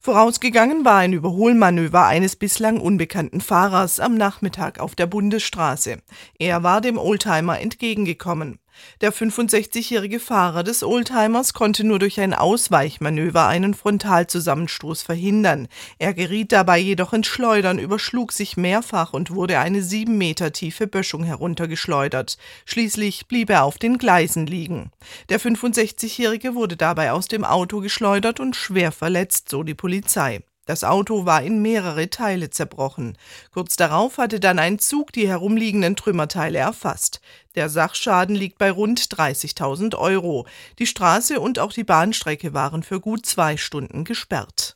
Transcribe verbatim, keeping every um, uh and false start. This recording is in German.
Vorausgegangen war ein Überholmanöver eines bislang unbekannten Fahrers am Nachmittag auf der Bundesstraße. Er war dem Oldtimer entgegengekommen. Der fünfundsechzigjährige Fahrer des Oldtimers konnte nur durch ein Ausweichmanöver einen Frontalzusammenstoß verhindern. Er geriet dabei jedoch ins Schleudern, überschlug sich mehrfach und wurde eine sieben Meter tiefe Böschung heruntergeschleudert. Schließlich blieb er auf den Gleisen liegen. Der fünfundsechzigjährige wurde dabei aus dem Auto geschleudert und schwer verletzt, so die Polizei. Das Auto war in mehrere Teile zerbrochen. Kurz darauf hatte dann ein Zug die herumliegenden Trümmerteile erfasst. Der Sachschaden liegt bei rund dreißigtausend Euro. Die Straße und auch die Bahnstrecke waren für gut zwei Stunden gesperrt.